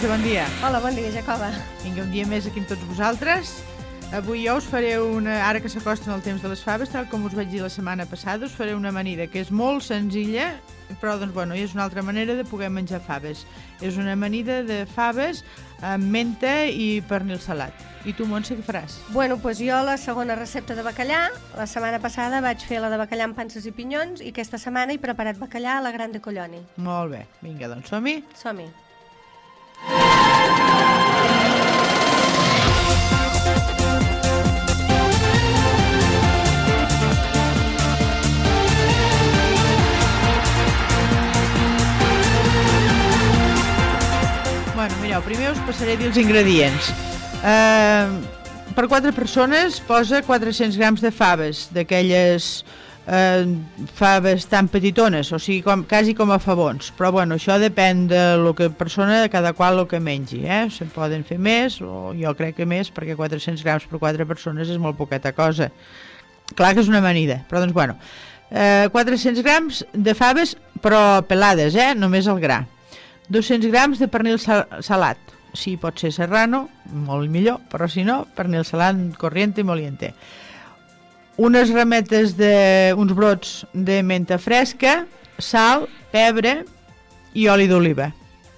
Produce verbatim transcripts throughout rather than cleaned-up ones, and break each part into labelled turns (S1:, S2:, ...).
S1: bon dia.
S2: Hola, bon dia, Jacoba.
S1: Vinga, un dia més aquí amb tots vosaltres. Avui jo us faré una, ara que s'acosten el temps de les faves, tal com us vaig dir la setmana passada, us faré una amanida que és molt senzilla, però doncs, bueno, és una altra manera de poder menjar faves. És una amanida de faves amb menta i pernil salat. I tu, Montse, què faràs?
S2: Bueno, doncs jo la segona recepta de bacallà. La setmana passada vaig fer la de bacallà amb panses i pinyons i aquesta setmana he preparat bacallà a la Grande Colloni.
S1: Molt bé. Vinga, doncs som-hi.
S2: Som-hi.
S1: Bueno, mireu, primer us passaré a dir els ingredients. Uh, per quatre persones posa quatre-cents grams de faves, d'aquelles uh, faves tan petitones, o sigui, com, quasi com a favons. Però bueno, això depèn de la que persona, de cada qual el que mengi, eh? Se'n poden fer més, o jo crec que més, perquè quatre-cents grams per quatre persones és molt poqueta cosa. Clar que és una amanida, però doncs bueno. Uh, quatre-cents grams de faves, però pelades, eh? Només el gra. dos-cents grams de pernil sal salat. Sí, pot ser serrano, molt millor, però si no, pernil salat corriente i moliente. Unes rametes de, uns brots de menta fresca, sal, pebre i oli d'oliva.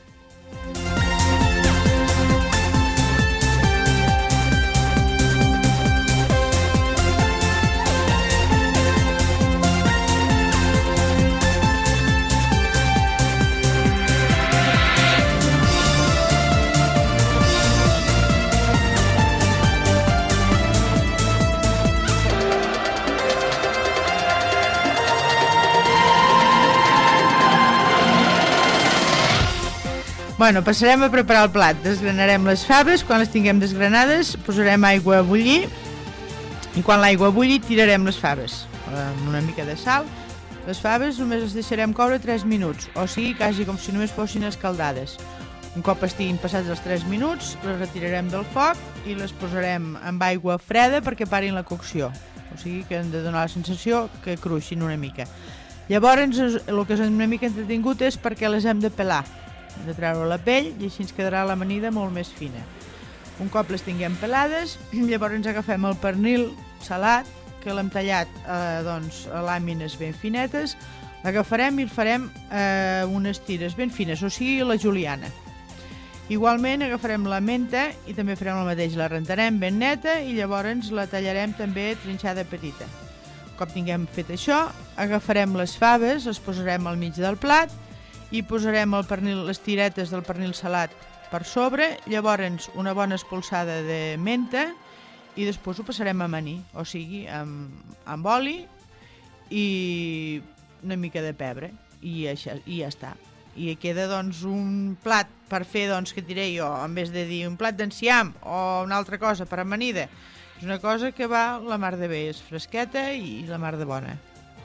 S1: Bueno, passarem a preparar el plat. Desgranarem les faves, quan les tinguem desgranades posarem aigua a bullir i quan l'aigua bulli tirarem les faves amb una mica de sal. Les faves només les deixarem coure tres minuts, o sigui, quasi com si només fossin escaldades. Un cop estiguin passats els tres minuts, les retirarem del foc i les posarem amb aigua freda perquè parin la cocció, o sigui que hem de donar la sensació que cruixin una mica. Llavors, el que és una mica entretingut és perquè les hem de pelar, de treure la pell i així ens quedarà l'amanida molt més fina. Un cop les tinguem pelades, llavors ens agafem el pernil salat, que l'hem tallat eh, doncs, a làmines ben finetes, l'agafarem i el farem eh, unes tires ben fines, o sigui la juliana. Igualment agafarem la menta i també farem el mateix, la rentarem ben neta i llavors la tallarem també trinxada petita. Un cop tinguem fet això, agafarem les faves, les posarem al mig del plat i posarem el pernil, les tiretes del pernil salat per sobre, llavors una bona espolsada de menta i després ho passarem a amanir, o sigui, amb, amb oli i una mica de pebre i, això, i ja està. I queda doncs un plat per fer, doncs, que diré jo, en vez de dir un plat d'enciam o una altra cosa per amanida, és una cosa que va la mar de bé, és fresqueta i la mar de bona.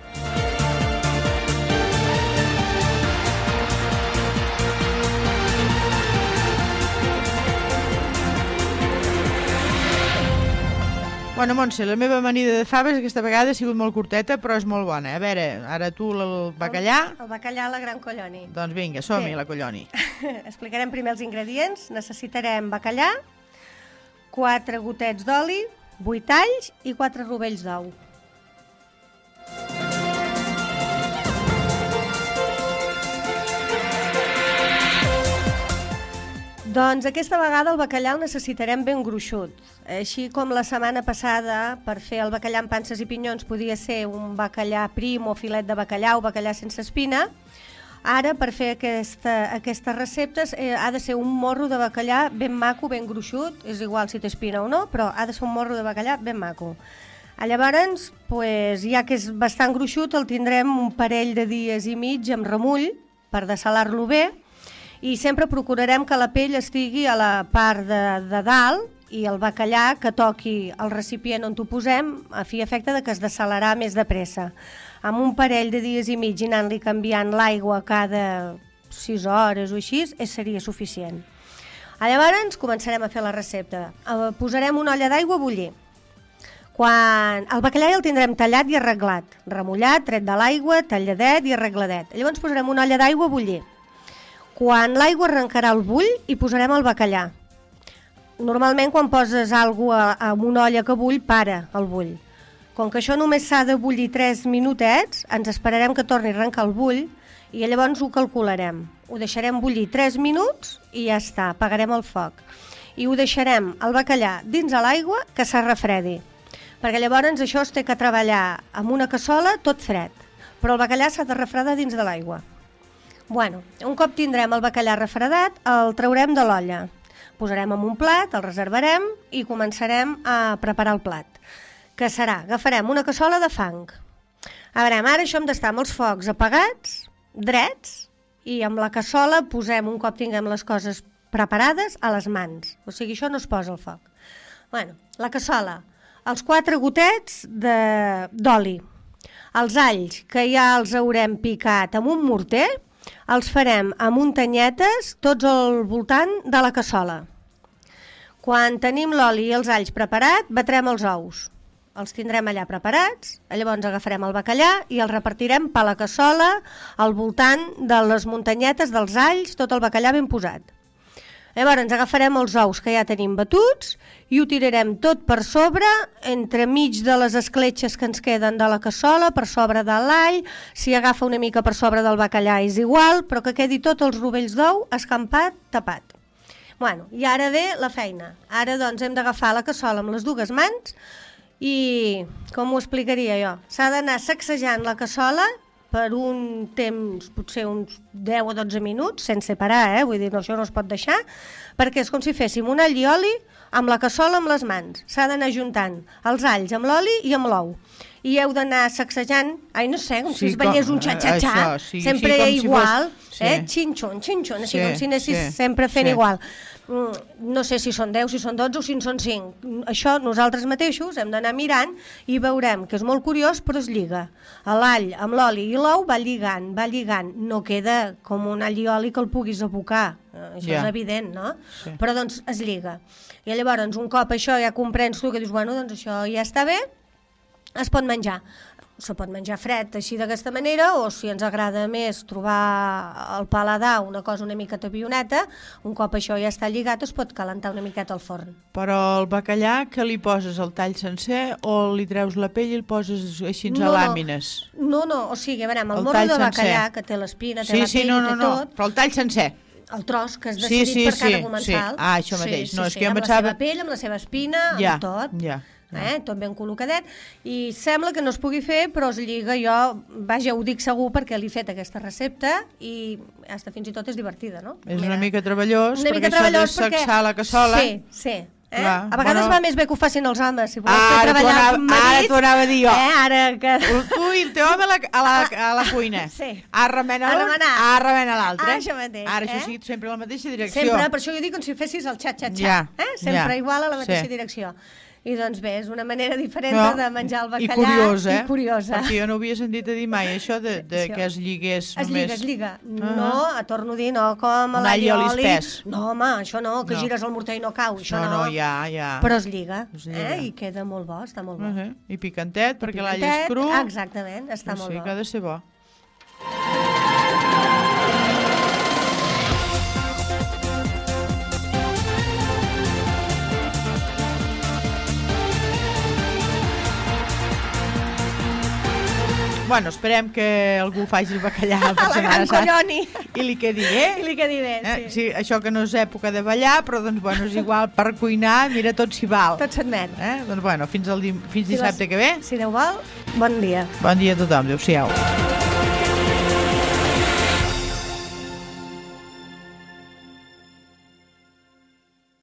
S1: Bueno, Montse, la meva amanida de faves aquesta vegada ha sigut molt curteta, però és molt bona. A veure, ara tu el bacallà...
S2: El, el bacallà a la Gran Colloni.
S1: Doncs vinga, som-hi a la Colloni.
S2: Explicarem primer els ingredients. Necessitarem bacallà, quatre gotets d'oli, vuit alls i quatre rovells d'ou. Doncs aquesta vegada el bacallà el necessitarem ben gruixut. Així com la setmana passada per fer el bacallà amb panses i pinyons podia ser un bacallà prim o filet de bacallà o bacallà sense espina, ara per fer aquesta, aquestes receptes eh, ha de ser un morro de bacallà ben maco, ben gruixut, és igual si té espina o no, però ha de ser un morro de bacallà ben maco. Llavors, pues, ja que és bastant gruixut, el tindrem un parell de dies i mig amb remull per dessalar-lo bé, i sempre procurarem que la pell estigui a la part de, de dalt i el bacallà que toqui el recipient on t'ho posem a fi i efecte de que es dessalarà més de pressa. Amb un parell de dies i mig anant-li canviant l'aigua cada sis hores o així, seria suficient. Llavors començarem a fer la recepta. Posarem una olla d'aigua a bullir. Quan el bacallà ja el tindrem tallat i arreglat, remullat, tret de l'aigua, talladet i arregladet. Llavors posarem una olla d'aigua a bullir. Quan l'aigua arrencarà el bull, hi posarem el bacallà. Normalment, quan poses alguna cosa en una olla que bull, para el bull. Com que això només s'ha de bullir tres minutets, ens esperarem que torni a arrencar el bull i llavors ho calcularem. Ho deixarem bullir tres minuts i ja està, apagarem el foc. I ho deixarem, el bacallà, dins de l'aigua que s'ha refredi. Perquè llavors això es té que treballar amb una cassola tot fred, però el bacallà s'ha de refredar dins de l'aigua. Bueno, un cop tindrem el bacallà refredat, el traurem de l'olla. Posarem en un plat, el reservarem i començarem a preparar el plat. Que serà, agafarem una cassola de fang. A veure, ara això hem d'estar amb els focs apagats, drets, i amb la cassola posem, un cop tinguem les coses preparades, a les mans. O sigui, això no es posa al foc. Bueno, la cassola, els quatre gotets d'oli, els alls, que ja els haurem picat amb un morter, els farem amb muntanyetes tots al voltant de la cassola. Quan tenim l'oli i els alls preparat, batrem els ous. Els tindrem allà preparats, llavors agafarem el bacallà i el repartirem per la cassola al voltant de les muntanyetes dels alls, tot el bacallà ben posat. Llavors agafarem els ous que ja tenim batuts i ho tirarem tot per sobre, entremig de les escletxes que ens queden de la cassola, per sobre de l'all, si agafa una mica per sobre del bacallà és igual, però que quedi tots els rovells d'ou escampat, tapat. Bueno, i ara ve la feina. Ara doncs hem d'agafar la cassola amb les dues mans i, com ho explicaria jo, s'ha d'anar sacsejant la cassola per un temps, potser uns deu o dotze minuts, sense parar, eh? Vull dir, no, això no es pot deixar, perquè és com si féssim un all i oli amb la cassola amb les mans. S'ha d'anar juntant els alls amb l'oli i amb l'ou. I heu d'anar sacsejant, ai, no sé, com sí, si es ballés un xa-xa-xa, sí, sempre sí, igual, si fos... eh? Sí. Xin-xon, xin-xon, així sí, com si anessis sí, sempre fent sí. igual. No sé si són deu, si són dotze o si en són cinc. Això nosaltres mateixos hem d'anar mirant i veurem que és molt curiós, però es lliga. L'all amb l'oli i l'ou va lligant, va lligant. No queda com un all i oli que el puguis abocar. Això yeah. és evident, no? Sí. Però doncs es lliga. I llavors un cop això ja comprens tu que dius, bueno, doncs això ja està bé, es pot menjar. Se pot menjar fred així d'aquesta manera, o si ens agrada més trobar al paladar una cosa una mica tabioneta, un cop això ja està lligat es pot calentar una miqueta al forn.
S1: Però el bacallà, que li poses el tall sencer o li treus la pell i el poses així no, a làmines?
S2: No, no, o sigui, a veure, amb el, el morro de bacallà, que té l'espina, té
S1: sí,
S2: la
S1: sí,
S2: pell,
S1: no, no,
S2: té
S1: no,
S2: tot...
S1: però el tall sencer.
S2: El tros que has decidit
S1: sí, sí,
S2: per cada
S1: sí,
S2: comensal.
S1: Sí. Ah, això mateix.
S2: Sí,
S1: no,
S2: sí,
S1: és
S2: sí,
S1: que jo
S2: amb
S1: pensava...
S2: la seva pell, amb la seva espina,
S1: ja,
S2: amb tot.
S1: Ja, ja.
S2: Eh, tot ben col·locadet, i sembla que no es pugui fer, però es lliga. Jo, vaja, ho dic segur perquè l'he fet aquesta recepta i hasta fins i tot és divertida, no?
S1: És una mica treballós,
S2: una
S1: perquè
S2: mica treballós
S1: això de sacsar la cassola...
S2: Sí, sí. Eh?
S1: Clar,
S2: a vegades
S1: bueno...
S2: va més bé que ho facin els homes, si voleu
S1: ah,
S2: fer treballar
S1: anava,
S2: amb marits.
S1: Ara t'ho anava a dir jo.
S2: Eh? Ara que...
S1: Tu i el teu home a la, a la, a la cuina.
S2: Sí.
S1: A remenar l'un, a remenar l'altre.
S2: Ah, això mateix.
S1: Ara, això
S2: eh?
S1: sí, sempre a la mateixa direcció.
S2: Sempre, per això jo dic com si fessis el xat-xat-xat.
S1: Ja,
S2: eh? Sempre
S1: ja.
S2: igual a la mateixa
S1: sí.
S2: direcció. I doncs bé, és una manera diferent
S1: no,
S2: de menjar el bacallà.
S1: I curiosa, eh?
S2: I curiosa.
S1: Perquè jo no havia sentit a dir mai això de, de això. Que es lligués
S2: es
S1: només...
S2: Es lliga, es lliga.
S1: Uh -huh.
S2: No, torno a dir, no com a
S1: l'all i oli espès.
S2: No, home, això no, que no. gires el morter i no cau. Això
S1: no,
S2: no,
S1: no, ja, ja.
S2: Però es lliga,
S1: es lliga.
S2: Eh? I queda molt bo, està molt bo.
S1: Uh -huh. I picantet, perquè l'all
S2: picantet,
S1: és cru.
S2: Exactament, està
S1: o
S2: molt
S1: sigui,
S2: bo.
S1: que ha de ser bo. Bueno, esperem que algú faci el bacallà per Setmana Santa i li quedi bé.
S2: I li quedi bé,
S1: eh?
S2: sí.
S1: sí. Això que no és època de ballar, però doncs, bueno, és igual per cuinar, mira, tot s'hi val.
S2: Tot s'admet.
S1: Eh? Doncs, bueno, fins, el, fins si dissabte les... que ve.
S2: Si Déu vol, bon dia.
S1: Bon dia a tothom, adéu-siau.